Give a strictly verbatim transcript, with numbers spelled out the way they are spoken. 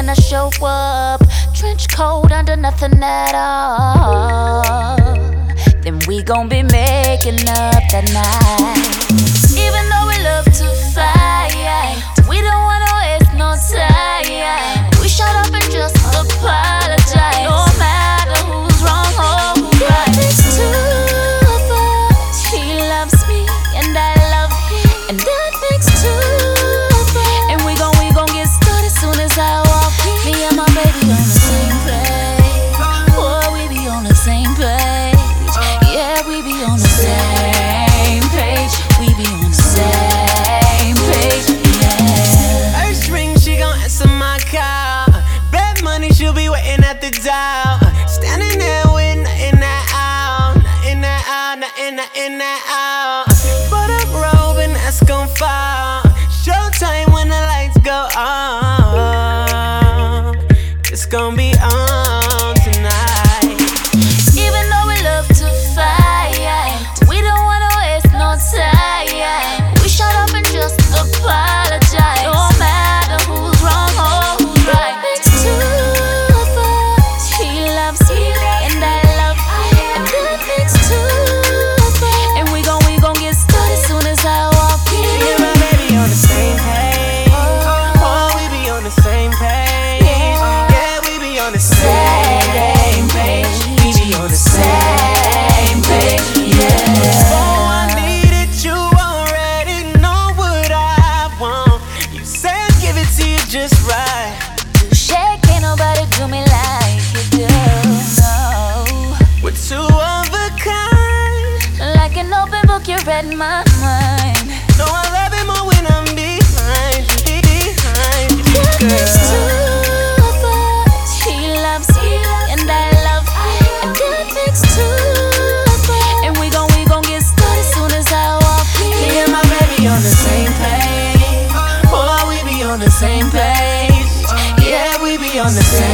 when I show up, trench coat under nothing at all, then we gon' be making up that night. Even though we love to fight, we don't wanna waste no time. We shut up and just apologize, no matter who's wrong or who's right. There's two of us, he loves me and I love him, and that makes two of us. And we gon' we gon' get started soon as I walk in. Me and my baby on the same page, boy, we be on the same page. Yeah, we be on the same page. We be on the same page. Yeah. First ring, she gon' answer my call. Bad money, she'll be waiting at the door. Standing there with nothing at all, nothing at all, nothing, nothing at all. But a robe and that's gon' fall. Showtime when the lights go on. It's gon' be on tonight. Even though we love to fight, we don't wanna waste no time. We shut up and just apologize, no matter who's wrong or who's right. Makes two of us, he loves me and I love him, and that makes two of us. And we gon' we gon' get started soon as I walk in. Me and my baby on the same page. Oh, we be on the same page. Yeah, we be on the same page. We be on the same page. Yeah. Oh, I need it, you already know what I want. You said give it to you just right. Shake, ain't nobody do me like you do, no. We're two of a kind. Like an open book, you read my mind. No, I love it more when I'm behind you, behind you, That makes two girl. of us, he loves me and I love him, and that makes two of us. And we gon' we gon' get started soon as I walk in. Me and my baby on the same page. Oh, we be on the same page. Yeah, we be on the same